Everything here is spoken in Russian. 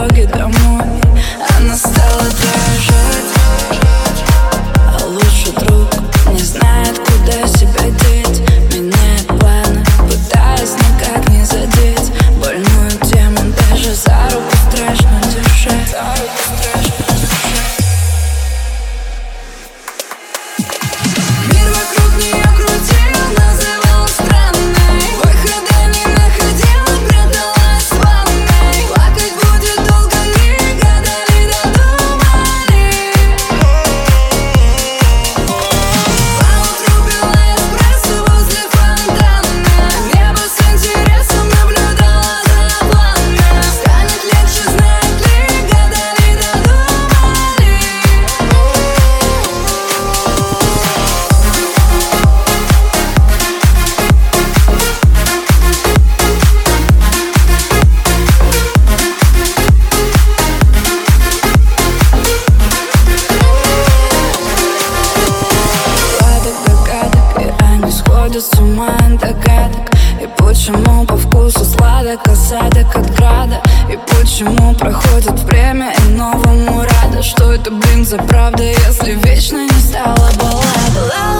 дороге домой она стала дрожать, а лучший друг не знает, куда себя деть. Меняет планы, пытаясь никак не задеть больную тему. Даже за руку страшно держать. Мир вокруг нее крутил, называл странной, выхода не находила, пряталась в ванной. Плакать будет долго, не гадали, додумали. Поутру пила эспрессо возле фонтана, небо с интересом наблюдала за планами. Станет легче, знает ли, гадали, додумали. Догадок, и они сходят с ума от догадок. И почему по вкусу сладок осадок от града? И почему проходит время и новому рада? Что это, блин, за правда, если вечно не стала баллада?